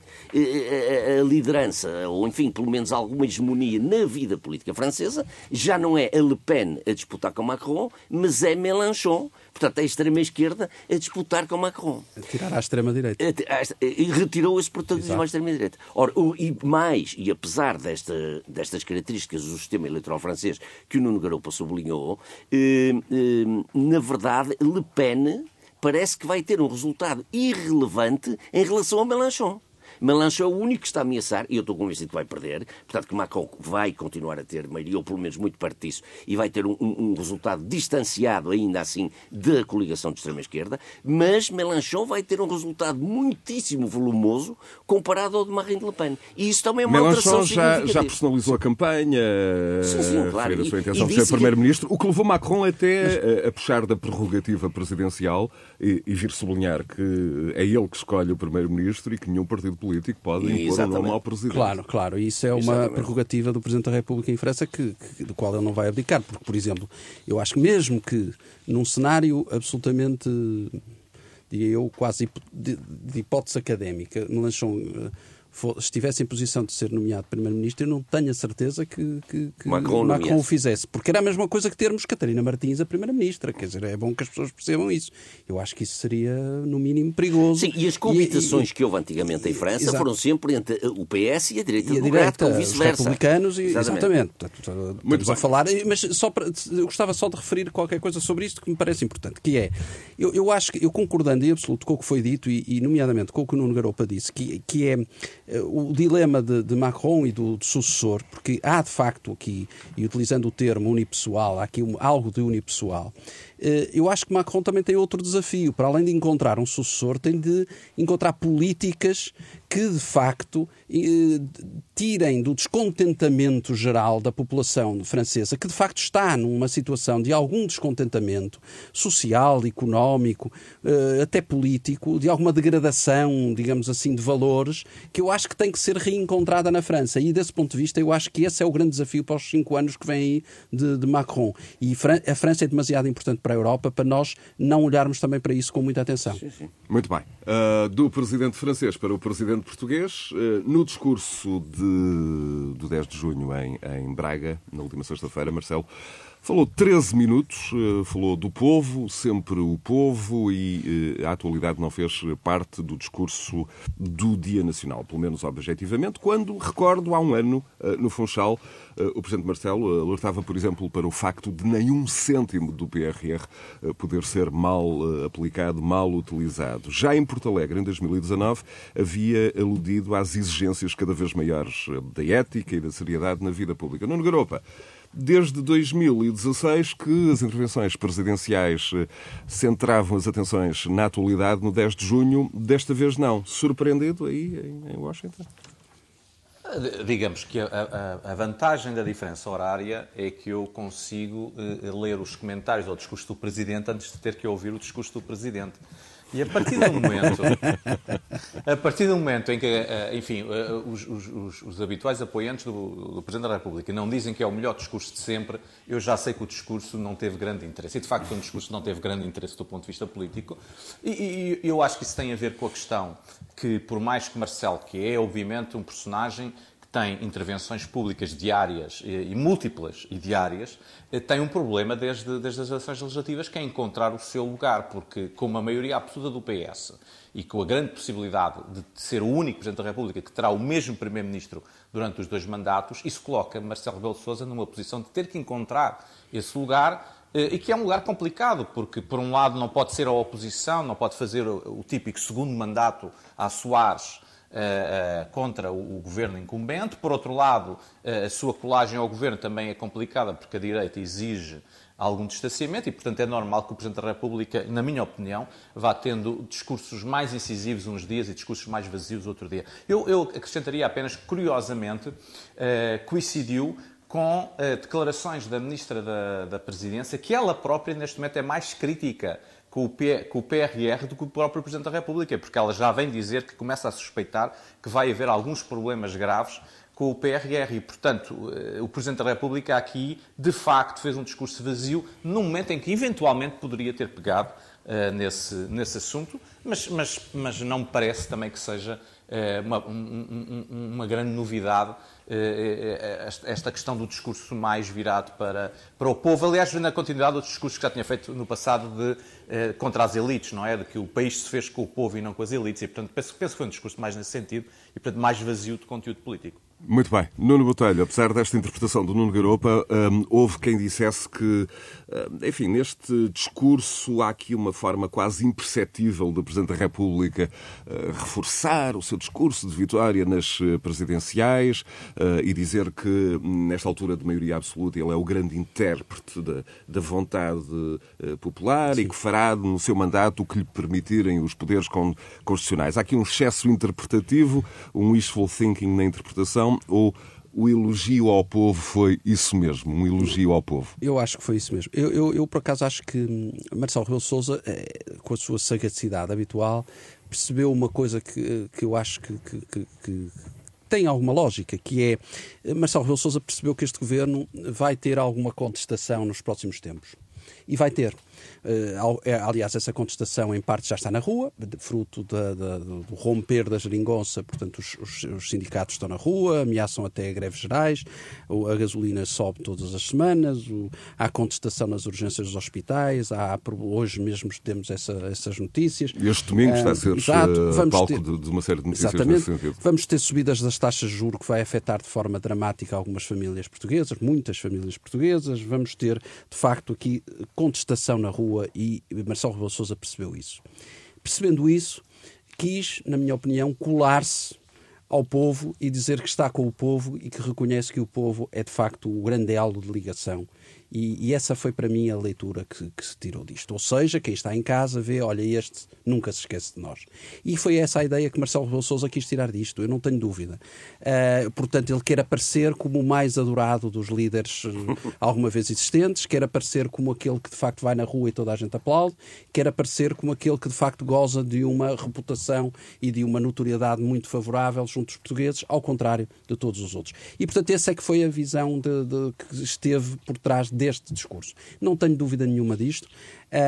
a liderança, ou enfim, pelo menos alguma hegemonia na vida política francesa, já não é a Le Pen a disputar com Macron, mas é Mélenchon, portanto, é a extrema-esquerda a disputar com Macron. A tirar à extrema-direita. E retirou esse protagonismo à extrema-direita. Ora, e apesar destas características do sistema eleitoral francês que o Nuno Garopa sublinhou, na verdade, Le Pen parece que vai ter um resultado irrelevante em relação a Mélenchon. Mélenchon é o único que está a ameaçar, e eu estou convencido que vai perder, portanto que Macron vai continuar a ter maioria, ou pelo menos muito perto disso, e vai ter um resultado distanciado ainda assim da coligação de extrema-esquerda, mas Mélenchon vai ter um resultado muitíssimo volumoso comparado ao de Marine Le Pen. E isso também é uma alteração significativa. Já personalizou a campanha, claro. a sua intenção de ser Primeiro-Ministro, o que levou Macron até a puxar da prerrogativa presidencial e vir sublinhar que é ele que escolhe o Primeiro-Ministro e que nenhum partido político pode impor o nome ao Presidente. Claro. Isso é uma prerrogativa do Presidente da República em França do qual ele não vai abdicar. Porque, por exemplo, eu acho que mesmo que num cenário absolutamente, diria eu, quase de hipótese académica, Mélenchon estivesse em posição de ser nomeado Primeiro-Ministro, eu não tenho a certeza que Macron o fizesse. Porque era a mesma coisa que termos Catarina Martins a Primeira-Ministra. Quer dizer, é bom que as pessoas percebam isso. Eu acho que isso seria, no mínimo, perigoso. Sim, e as coabitações que houve antigamente em França foram sempre entre o PS e a direita democrática, ou vice-versa. Os republicanos, exatamente. Estamos a falar, mas eu gostava só de referir qualquer coisa sobre isto que me parece importante, que é, eu acho que, eu concordando em absoluto com o que foi dito, e nomeadamente com o que o Nuno Garopa disse, que é o dilema de Macron e do sucessor, porque há de facto aqui, e utilizando o termo unipessoal, há aqui algo de unipessoal. Eu acho que Macron também tem outro desafio. Para além de encontrar um sucessor, tem de encontrar políticas que, de facto, tirem do descontentamento geral da população francesa, que, de facto, está numa situação de algum descontentamento social, económico, até político, de alguma degradação, digamos assim, de valores, que eu acho que tem que ser reencontrada na França. E, desse ponto de vista, eu acho que esse é o grande desafio para os 5 anos que vêm aí de Macron. E a França é demasiado importante para a Europa para nós não olharmos também para isso com muita atenção. Sim. Muito bem. Do presidente francês para o presidente português, no discurso do 10 de junho em Braga, na última sexta-feira, Marcelo falou 13 minutos, falou do povo, sempre o povo, e a atualidade não fez parte do discurso do Dia Nacional, pelo menos objetivamente, quando, recordo, há um ano, no Funchal, o Presidente Marcelo alertava, por exemplo, para o facto de nem um cêntimo do PRR poder ser mal aplicado, mal utilizado. Já em Porto Alegre, em 2019, havia aludido às exigências cada vez maiores da ética e da seriedade na vida pública. Nuno Garopa, desde 2016 que as intervenções presidenciais centravam as atenções na atualidade, no 10 de junho, desta vez não. Surpreendido aí em Washington? Digamos que a vantagem da diferença horária é que eu consigo ler os comentários ao discurso do Presidente antes de ter que ouvir o discurso do Presidente. E a partir do momento em que, enfim, os habituais apoiantes do Presidente da República não dizem que é o melhor discurso de sempre, eu já sei que o discurso não teve grande interesse. E, de facto, foi um discurso que não teve grande interesse do ponto de vista político. E eu acho que isso tem a ver com a questão que, por mais que Marcelo, que é, obviamente, um personagem que tem intervenções públicas diárias e múltiplas e diárias, tem um problema desde as eleições legislativas, que é encontrar o seu lugar, porque com uma maioria absoluta do PS e com a grande possibilidade de ser o único Presidente da República que terá o mesmo Primeiro-Ministro durante os 2 mandatos, isso coloca Marcelo Rebelo de Sousa numa posição de ter que encontrar esse lugar, e que é um lugar complicado, porque, por um lado, não pode ser a oposição, não pode fazer o típico segundo mandato a Soares contra o governo incumbente. Por outro lado, a sua colagem ao governo também é complicada, porque a direita exige algum distanciamento e, portanto, é normal que o Presidente da República, na minha opinião, vá tendo discursos mais incisivos uns dias e discursos mais vazios outro dia. Eu acrescentaria apenas que, curiosamente, coincidiu com declarações da Ministra da Presidência, que ela própria, neste momento, é mais crítica com o PRR do que o próprio Presidente da República, porque ela já vem dizer que começa a suspeitar que vai haver alguns problemas graves com o PRR e, portanto, o Presidente da República aqui, de facto, fez um discurso vazio num momento em que, eventualmente, poderia ter pegado nesse assunto, mas não me parece também que seja uma grande novidade esta questão do discurso mais virado para o povo. Aliás, na continuidade do discurso que já tinha feito no passado contra as elites, não é? De que o país se fez com o povo e não com as elites. E, portanto, penso que foi um discurso mais nesse sentido e, portanto, mais vazio de conteúdo político. Muito bem. Nuno Botelho, apesar desta interpretação do Nuno Garopa, houve quem dissesse que, enfim, neste discurso há aqui uma forma quase imperceptível do Presidente da República reforçar o seu discurso de vitória nas presidenciais e dizer que, nesta altura de maioria absoluta, ele é o grande intérprete da vontade popular. Sim. E que fará no seu mandato o que lhe permitirem os poderes constitucionais. Há aqui um excesso interpretativo, um wishful thinking na interpretação, ou o elogio ao povo foi isso mesmo, um elogio ao povo? Eu acho que foi isso mesmo. Eu por acaso, acho que Marcelo Rebelo de Sousa, com a sua sagacidade habitual, percebeu uma coisa que eu acho que tem alguma lógica, que é Marcelo Rebelo de Sousa percebeu que este governo vai ter alguma contestação nos próximos tempos. E vai ter. Aliás, essa contestação em parte já está na rua, fruto do romper da geringonça. Portanto, os sindicatos estão na rua, ameaçam até greves gerais, a gasolina sobe todas as semanas, há contestação nas urgências dos hospitais, hoje mesmo temos essas notícias. E este domingo está a ser palco de uma série de notícias. Exatamente. Nesse sentido. Vamos ter subidas das taxas de juros que vai afetar de forma dramática algumas famílias portuguesas, muitas famílias portuguesas. Vamos ter, de facto, aqui contestação na rua e Marcelo Rebelo de Sousa percebeu isso. Percebendo isso, quis, na minha opinião, colar-se ao povo e dizer que está com o povo e que reconhece que o povo é, de facto, o grande elo de ligação. E essa foi, para mim, a leitura que se tirou disto. Ou seja, quem está em casa vê, olha, este nunca se esquece de nós. E foi essa a ideia que Marcelo Rebelo de Sousa quis tirar disto, eu não tenho dúvida. Portanto, ele quer aparecer como o mais adorado dos líderes alguma vez existentes, quer aparecer como aquele que, de facto, vai na rua e toda a gente aplaude, quer aparecer como aquele que, de facto, goza de uma reputação e de uma notoriedade muito favorável junto dos portugueses, ao contrário de todos os outros. E, portanto, essa é que foi a visão que esteve por trás deste discurso. Não tenho dúvida nenhuma disto.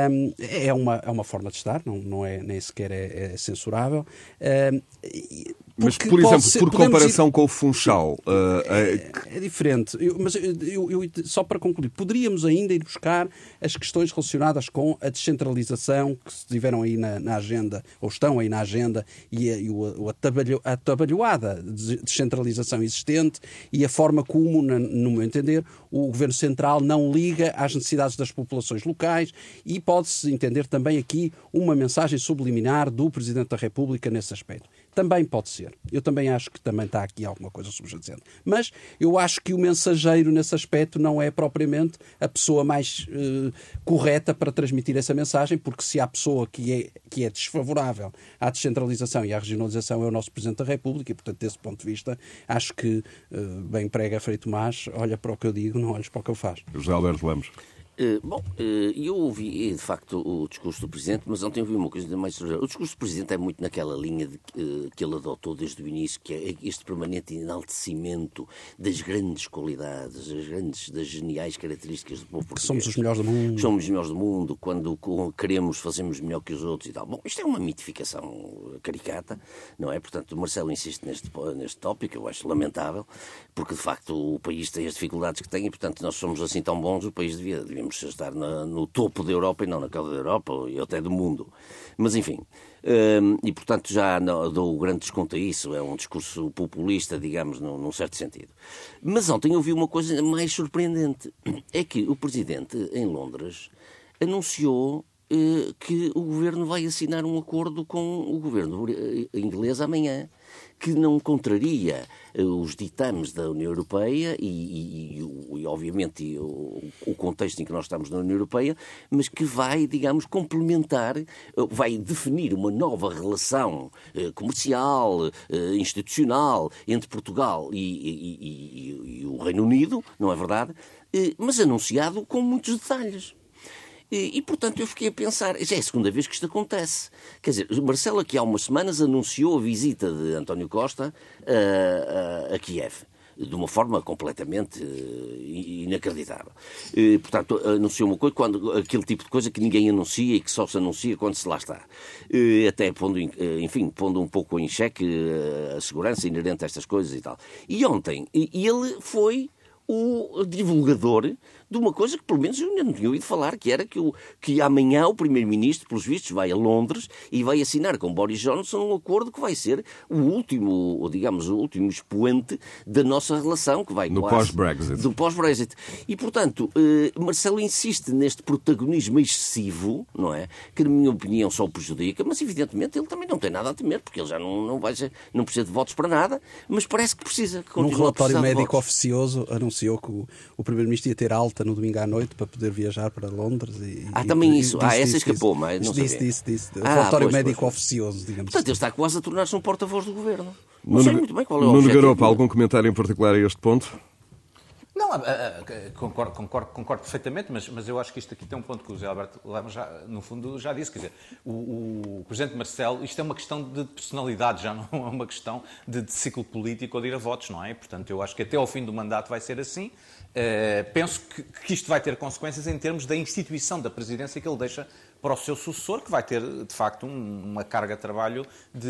É uma forma de estar, não é, nem sequer é censurável. Mas, por exemplo, por comparação com o Funchal... É diferente. Mas só para concluir, poderíamos ainda ir buscar as questões relacionadas com a descentralização que estiveram aí na agenda, ou estão aí na agenda, e a atabalhoada de descentralização existente e a forma como, no meu entender, o Governo Central não liga às necessidades das populações locais, e pode-se entender também aqui uma mensagem subliminar do Presidente da República nesse aspecto. Também pode ser. Eu também acho que também está aqui alguma coisa subjacente. Mas eu acho que o mensageiro, nesse aspecto, não é propriamente a pessoa mais correta para transmitir essa mensagem, porque se há pessoa que é desfavorável à descentralização e à regionalização é o nosso Presidente da República, e, portanto, desse ponto de vista, acho que bem prega Frei Tomás, olha para o que eu digo, não olhes para o que eu faço. José Alberto Lemos. Eu ouvi, de facto, o discurso do Presidente, mas ontem ouvi uma coisa ainda mais extraordinária. O discurso do Presidente é muito naquela linha que ele adotou desde o início, que é este permanente enaltecimento das grandes qualidades, das geniais características do povo português. Que somos os melhores do mundo. Somos os melhores do mundo, quando queremos fazemos melhor que os outros e tal. Bom, isto é uma mitificação caricata, não é? Portanto, o Marcelo insiste neste tópico, eu acho lamentável, porque, de facto, o país tem as dificuldades que tem e, portanto, nós somos assim tão bons, o país devíamos estar no topo da Europa e não na cauda da Europa e até do mundo. Mas, enfim, e, portanto, já dou o grande desconto a isso. É um discurso populista, digamos, num certo sentido. Mas ontem ouvi uma coisa mais surpreendente. É que o Presidente, em Londres, anunciou que o Governo vai assinar um acordo com o Governo inglês amanhã, que não contraria os ditames da União Europeia e obviamente, o contexto em que nós estamos na União Europeia, mas que vai, digamos, complementar, vai definir uma nova relação comercial, institucional entre Portugal e o Reino Unido, não é verdade? Mas anunciado com muitos detalhes. E, portanto, eu fiquei a pensar, já é a segunda vez que isto acontece. Quer dizer, Marcelo aqui há umas semanas anunciou a visita de António Costa a Kiev, de uma forma completamente inacreditável. Portanto, anunciou uma coisa, aquele tipo de coisa que ninguém anuncia e que só se anuncia quando se lá está. Até pondo um pouco em xeque a segurança inerente a estas coisas e tal. E ontem, ele foi o divulgador de uma coisa que, pelo menos, eu ainda não tinha ouvido falar, que era que amanhã o Primeiro-Ministro, pelos vistos, vai a Londres e vai assinar com Boris Johnson um acordo que vai ser o último expoente da nossa relação, que vai no pós-Brexit. Do pós-Brexit. E, portanto, Marcelo insiste neste protagonismo excessivo, não é? Que, na minha opinião, só o prejudica, mas, evidentemente, ele também não tem nada a temer, porque ele já não precisa de votos para nada, mas parece que precisa. Num relatório médico oficioso, anunciou que o Primeiro-Ministro ia ter alta no domingo à noite para poder viajar para Londres. Também isso. Essa escapou, mas não sabia. Disse. Relatório médico oficioso, digamos. Portanto, ele está quase a tornar-se um porta-voz do Governo. Não sei muito bem qual é o objetivo. Nuno Garopa, algum comentário em particular a este ponto? Não, concordo perfeitamente, mas eu acho que isto aqui tem um ponto que o José Alberto Lemos, no fundo, já disse. Quer dizer, o Presidente Marcelo, isto é uma questão de personalidade, já não é uma questão de ciclo político ou de ir a votos, não é? Portanto, eu acho que até ao fim do mandato vai ser assim. Penso que isto vai ter consequências em termos da instituição da presidência que ele deixa para o seu sucessor, que vai ter, de facto, uma carga de trabalho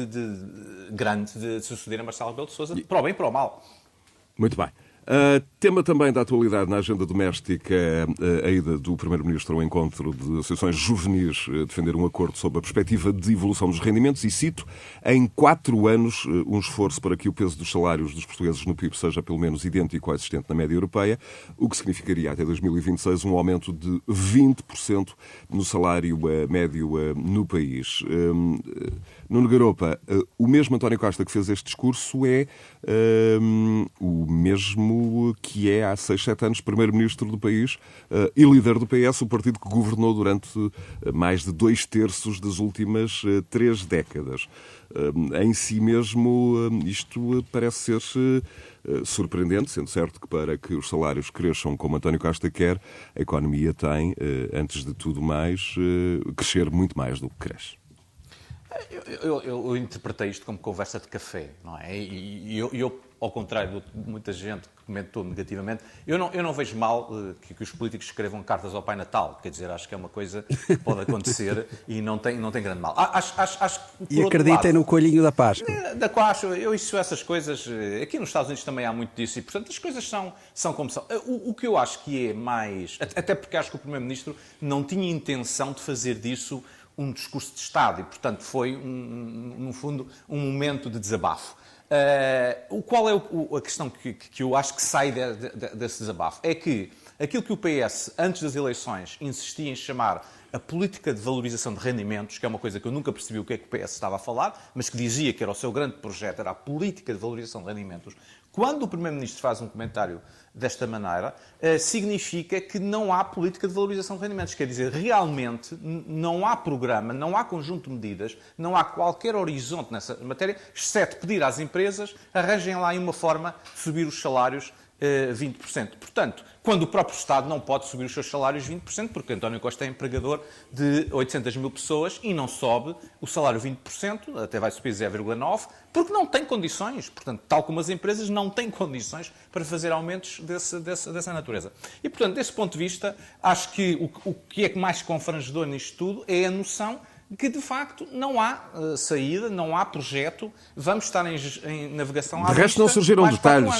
grande de suceder a Marcelo Rebelo de Sousa, para o bem e para o mal. Muito bem. Tema também da atualidade na agenda doméstica, a ida do Primeiro-Ministro ao encontro de associações juvenis defender um acordo sobre a perspectiva de evolução dos rendimentos e, cito, em 4 anos, um esforço para que o peso dos salários dos portugueses no PIB seja pelo menos idêntico ao existente na média europeia, o que significaria até 2026 um aumento de 20% no salário médio no país. Nuno Garopa, o mesmo António Costa que fez este discurso é o mesmo que é há 6, 7 anos Primeiro-Ministro do país e líder do PS, o partido que governou durante mais de 2/3 das últimas 3 décadas. Em si mesmo, isto parece ser surpreendente, sendo certo que para que os salários cresçam como António Costa quer, a economia tem, antes de tudo mais, crescer muito mais do que cresce. Eu interpretei isto como conversa de café, não é? E eu ao contrário de muita gente que comentou negativamente. Eu não vejo mal que os políticos escrevam cartas ao Pai Natal. Quer dizer, acho que é uma coisa que pode acontecer e não tem grande mal. Acho que, e acreditem no coelhinho da Páscoa. Essas coisas... Aqui nos Estados Unidos também há muito disso e, portanto, as coisas são como são. O que eu acho que é mais... Até porque acho que o Primeiro-Ministro não tinha intenção de fazer disso um discurso de Estado e, portanto, foi, no fundo, um momento de desabafo. Qual é a questão que eu acho que sai desse desabafo? É que aquilo que o PS, antes das eleições, insistia em chamar a política de valorização de rendimentos, que é uma coisa que eu nunca percebi o que é que o PS estava a falar, mas que dizia que era o seu grande projeto, era a política de valorização de rendimentos. Quando o Primeiro-Ministro faz um comentário desta maneira, significa que não há política de valorização de rendimentos. Quer dizer, realmente não há programa, não há conjunto de medidas, não há qualquer horizonte nessa matéria, exceto pedir às empresas arranjem lá uma forma de subir os salários 20%. Portanto, quando o próprio Estado não pode subir os seus salários 20%, porque António Costa é empregador de 800 mil pessoas e não sobe o salário 20%, até vai subir 0,9%, porque não tem condições. Portanto, tal como as empresas não têm condições para fazer aumentos dessa natureza. E, portanto, desse ponto de vista, acho que o que é mais confrangedor nisto tudo é a noção que, de facto, não há saída, não há projeto, vamos estar em navegação à vista. De resto, não surgiram detalhes,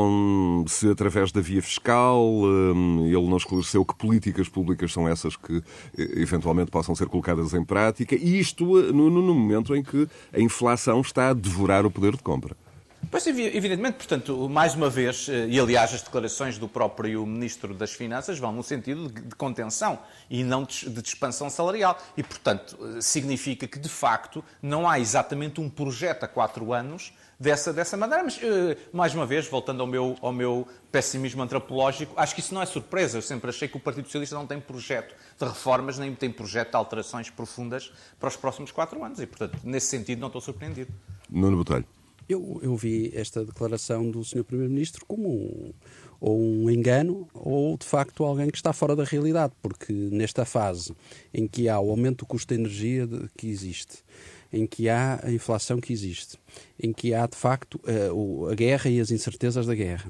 não se através da via fiscal, ele não esclareceu que políticas públicas são essas que eventualmente possam ser colocadas em prática, e isto no momento em que a inflação está a devorar o poder de compra. Pois, evidentemente, portanto, mais uma vez, e aliás as declarações do próprio Ministro das Finanças vão no sentido de contenção e não de expansão salarial. E, portanto, significa que, de facto, não há exatamente um projeto a 4 anos dessa maneira. Mas, mais uma vez, voltando ao meu pessimismo antropológico, acho que isso não é surpresa. Eu sempre achei que o Partido Socialista não tem projeto de reformas, nem tem projeto de alterações profundas para os próximos 4 anos. E, portanto, nesse sentido, não estou surpreendido. Nuno Botelho. Eu vi esta declaração do Sr. Primeiro-Ministro como um engano ou, de facto, alguém que está fora da realidade, porque nesta fase em que há o aumento do custo de energia que existe, em que há a inflação que existe, em que há, de facto, a guerra e as incertezas da guerra,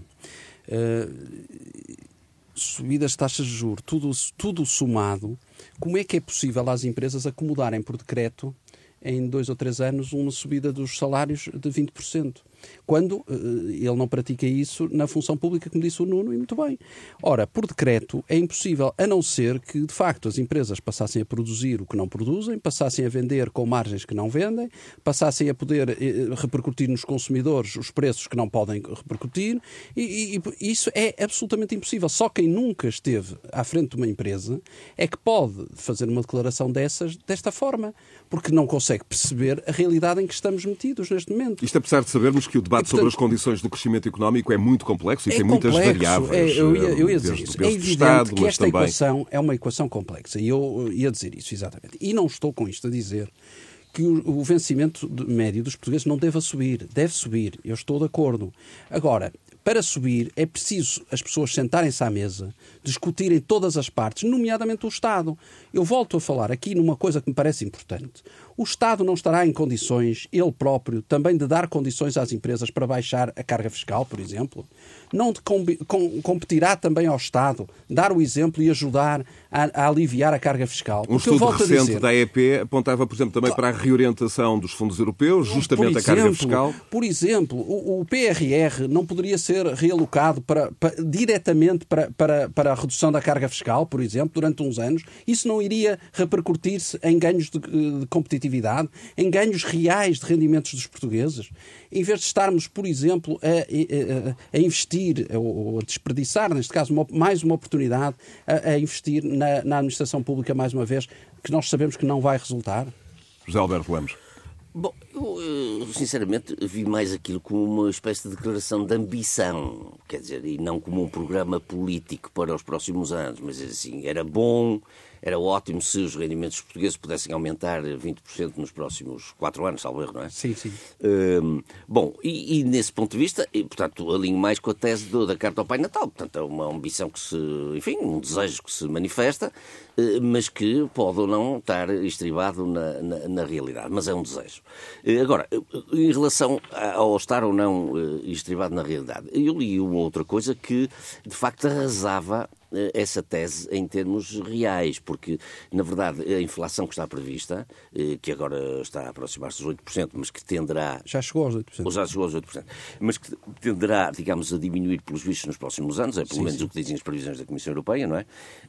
subidas de taxas de juros, tudo somado, como é que é possível às empresas acomodarem por decreto em 2 ou 3 anos uma subida dos salários de 20%, quando ele não pratica isso na função pública, como disse o Nuno, e muito bem. Ora, por decreto é impossível, a não ser que, de facto, as empresas passassem a produzir o que não produzem, passassem a vender com margens que não vendem, passassem a poder repercutir nos consumidores os preços que não podem repercutir, e isso é absolutamente impossível. Só quem nunca esteve à frente de uma empresa é que pode fazer uma declaração desta forma, porque não consegue perceber a realidade em que estamos metidos neste momento. Isto apesar de sabermos que o debate sobre as condições do crescimento económico é muito complexo e tem muitas variáveis. Eu ia dizer isso. É evidente que esta equação é uma equação complexa, e eu ia dizer isso exatamente. E não estou com isto a dizer que o vencimento médio dos portugueses não deva subir. Deve subir. Eu estou de acordo. Agora, para subir, é preciso as pessoas sentarem-se à mesa, discutirem todas as partes, nomeadamente o Estado. Eu volto a falar aqui numa coisa que me parece importante. O Estado não estará em condições, ele próprio, também de dar condições às empresas para baixar a carga fiscal, por exemplo? Não competirá também ao Estado dar o exemplo e ajudar a aliviar a carga fiscal? Um estudo recente da AEP apontava, por exemplo, também para a reorientação dos fundos europeus, justamente a carga fiscal. Por exemplo, o PRR não poderia ser realocado diretamente para a redução da carga fiscal, por exemplo, durante uns anos. Isso não iria repercutir-se em ganhos de competitividade, em ganhos reais de rendimentos dos portugueses? Em vez de estarmos, por exemplo, a investir, ou a desperdiçar, neste caso, mais uma oportunidade, a investir na administração pública, mais uma vez, que nós sabemos que não vai resultar? José Alberto Lemos. Bom, eu sinceramente vi mais aquilo como uma espécie de declaração de ambição, quer dizer, e não como um programa político para os próximos anos, mas assim, era bom, era ótimo se os rendimentos portugueses pudessem aumentar 20% nos próximos 4 anos, salvo erro, não é? Sim, sim. Bom, e nesse ponto de vista, portanto, alinho mais com a tese da Carta ao Pai Natal. Portanto, é uma ambição que enfim, um desejo que se manifesta, mas que pode ou não estar estribado na realidade. Mas é um desejo. Agora, em relação ao estar ou não estribado na realidade, eu li uma outra coisa que, de facto, arrasava essa tese em termos reais, porque, na verdade, a inflação que está prevista, que agora está a aproximar-se dos 8%, mas que tenderá... Já chegou aos 8%. Ou já chegou aos 8%. Mas que tenderá, digamos, a diminuir pelos vistos nos próximos anos, é pelo menos o que dizem as previsões da Comissão Europeia, não é?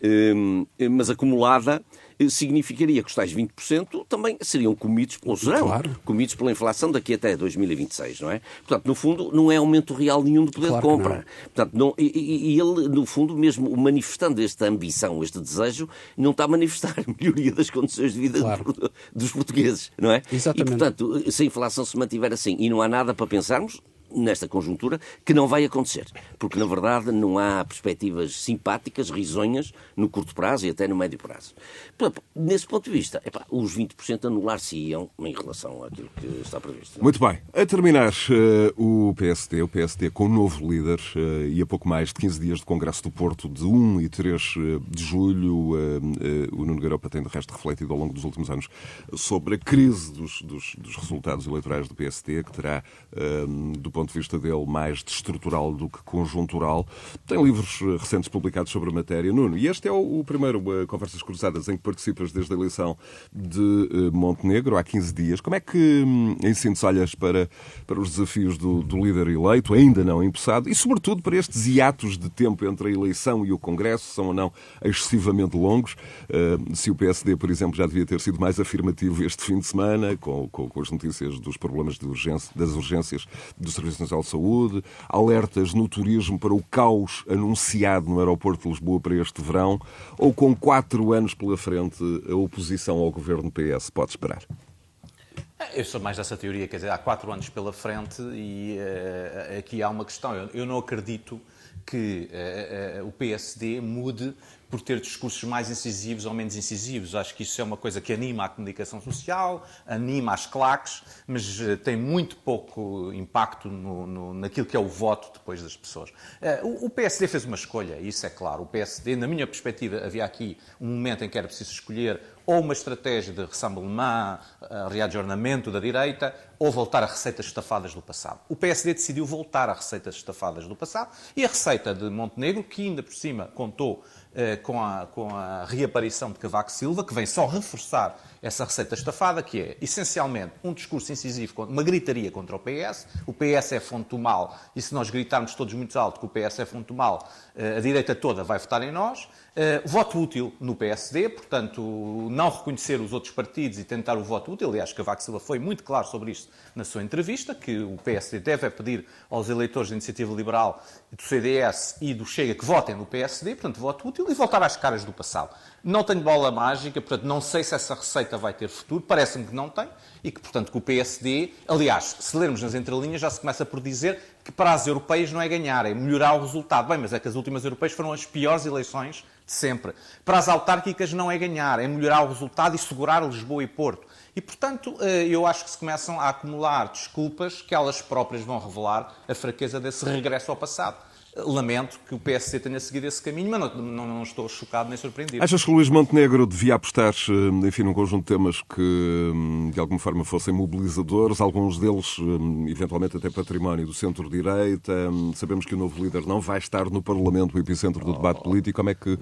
Mas acumulada significaria que os tais 20% também seriam comidos comidos pela inflação daqui até 2026, não é? Portanto, no fundo, não é aumento real nenhum do poder de compra. Portanto, e ele, no fundo, mesmo manifestando esta ambição, este desejo, não está a manifestar a melhoria das condições de vida dos portugueses, não é? Exatamente. E, portanto, se a inflação se mantiver assim e não há nada para pensarmos, nesta conjuntura, que não vai acontecer. Porque, na verdade, não há perspectivas simpáticas, risonhas, no curto prazo e até no médio prazo. Portanto, nesse ponto de vista, os 20% anular-se-iam em relação àquilo que está previsto. Muito bem. A terminar, o PSD com o novo líder e a pouco mais de 15 dias de Congresso do Porto, de 1 e 3 de julho, o Nuno Garopa tem, de resto, refletido ao longo dos últimos anos sobre a crise dos resultados eleitorais do PSD, que terá, do ponto de vista dele, mais de estrutural do que conjuntural. Tem livros recentes publicados sobre a matéria. Nuno, e este é o primeiro Conversas Cruzadas em que participas desde a eleição de Montenegro, há 15 dias. Como é que, em síntese, olhas para os desafios do líder eleito, ainda não empossado, e, sobretudo, para estes hiatos de tempo entre a eleição e o Congresso, são ou não excessivamente longos? Se o PSD, por exemplo, já devia ter sido mais afirmativo este fim de semana, com as notícias dos problemas das urgências do Serviço Nacional de Saúde, alertas no turismo para o caos anunciado no aeroporto de Lisboa para este verão, ou com 4 anos pela frente a oposição ao governo PS pode esperar? Eu sou mais dessa teoria, quer dizer, há 4 anos pela frente e aqui há uma questão. Eu não acredito que o PSD mude por ter discursos mais incisivos ou menos incisivos. Acho que isso é uma coisa que anima a comunicação social, anima as claques, mas tem muito pouco impacto naquilo que é o voto depois das pessoas. O PSD fez uma escolha, isso é claro. O PSD, na minha perspectiva, havia aqui um momento em que era preciso escolher ou uma estratégia de rassemblement, readjornamento da direita, ou voltar a receitas estafadas do passado. O PSD decidiu voltar a receitas estafadas do passado e a receita de Montenegro, que ainda por cima contou com a reaparição de Cavaco Silva, que vem só reforçar essa receita estafada, que é, essencialmente, um discurso incisivo, uma gritaria contra o PS. O PS é fonte do mal, e se nós gritarmos todos muito alto que o PS é fonte do mal, a direita toda vai votar em nós. Voto útil no PSD, portanto, não reconhecer os outros partidos e tentar o voto útil. Aliás, Cavaco Silva foi muito claro sobre isto na sua entrevista, que o PSD deve pedir aos eleitores da Iniciativa Liberal, do CDS e do Chega que votem no PSD, portanto, voto útil, e voltar às caras do passado. Não tenho bola mágica, portanto, não sei se essa receita vai ter futuro, parece-me que não tem, e que, portanto, que o PSD, aliás, se lermos nas entrelinhas, já se começa por dizer que para as europeias não é ganhar, é melhorar o resultado. Bem, mas é que as últimas europeias foram as piores eleições de sempre. Para as autárquicas não é ganhar, é melhorar o resultado e segurar Lisboa e Porto. E, portanto, eu acho que se começam a acumular desculpas que elas próprias vão revelar a fraqueza desse regresso ao passado. Lamento que o PSD tenha seguido esse caminho, mas não estou chocado nem surpreendido. Achas que o Luís Montenegro devia apostar, enfim, num conjunto de temas que, de alguma forma, fossem mobilizadores, alguns deles, eventualmente, até património do centro-direita? Sabemos que o novo líder não vai estar no Parlamento, o epicentro do debate político. Como é que...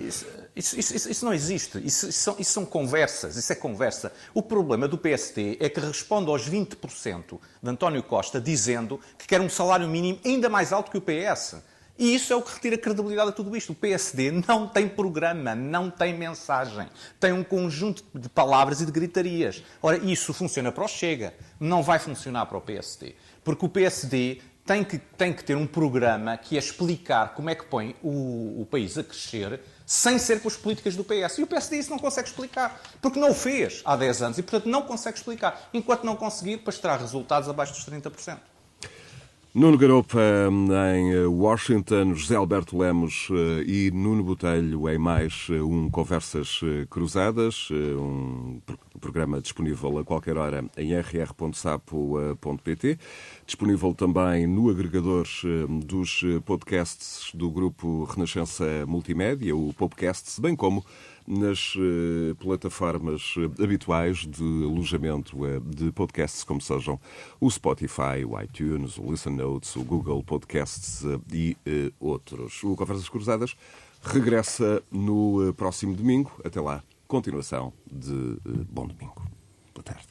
Isso não existe. Isso são conversas. Isso é conversa. O problema do PSD é que responde aos 20% de António Costa dizendo que quer um salário mínimo ainda mais alto que o PS. E isso é o que retira credibilidade a tudo isto. O PSD não tem programa, não tem mensagem. Tem um conjunto de palavras e de gritarias. Ora, isso funciona para o Chega. Não vai funcionar para o PSD. Porque o PSD tem que ter um programa que é explicar como é que põe o país a crescer sem ser com as políticas do PS. E o PSD isso não consegue explicar. Porque não o fez há 10 anos e, portanto, não consegue explicar. Enquanto não conseguir, depois terá resultados abaixo dos 30%. Nuno Garopa em Washington, José Alberto Lemos e Nuno Botelho em mais um Conversas Cruzadas, um programa disponível a qualquer hora em rr.sapo.pt, disponível também no agregador dos podcasts do grupo Renascença Multimédia, o Popcast, bem como nas plataformas habituais de alojamento de podcasts, como sejam o Spotify, o iTunes, o Listen Notes, o Google Podcasts e outros. O Conversas Cruzadas regressa no próximo domingo. Até lá, continuação de bom domingo. Boa tarde.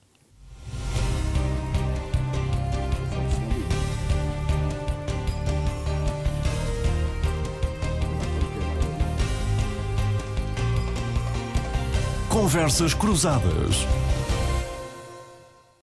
Conversas Cruzadas.